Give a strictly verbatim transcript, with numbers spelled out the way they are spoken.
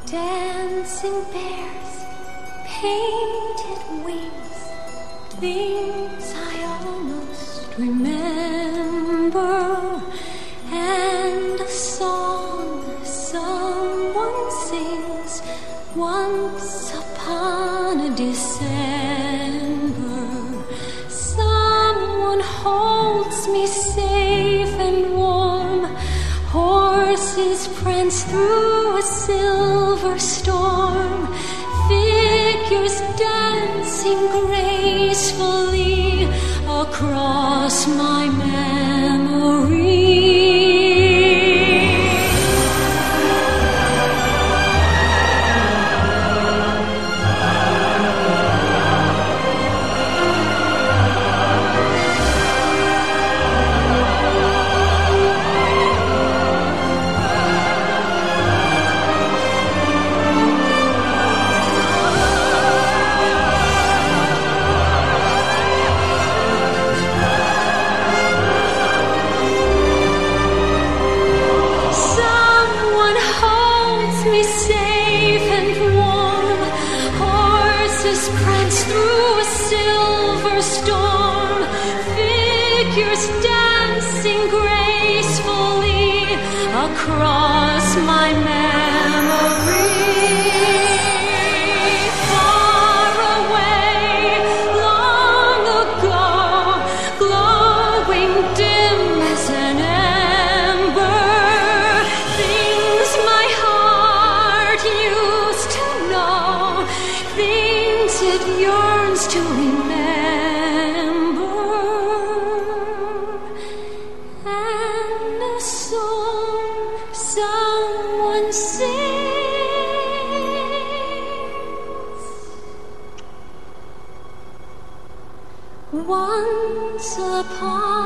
Dancing bears, painted wings, things I almost remember, and a song someone sings once upon a December. Someone holds me safe and warm, horses prance through a silver storm, figures dancing gracefully across my memory. Prance through a silver storm, figures dancing gracefully across my memory. Far away, long ago, glowing dim as an ember, things my heart used to know, things it yearns to remember, and a song someone sings once upon